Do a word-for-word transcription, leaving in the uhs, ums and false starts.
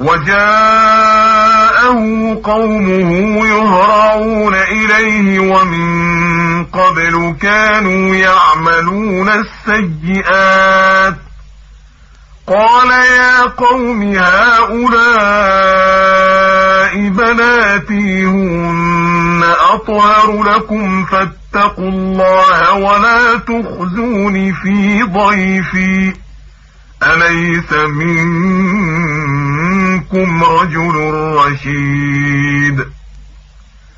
وجاءه قومه يهرعون إليه ومن قبل كانوا يعملون السيئات قال يا قوم هؤلاء بناتي هن أطهر لكم فاتقوا الله ولا تخزوني في ضيفي أليس منكم رجل رشيد.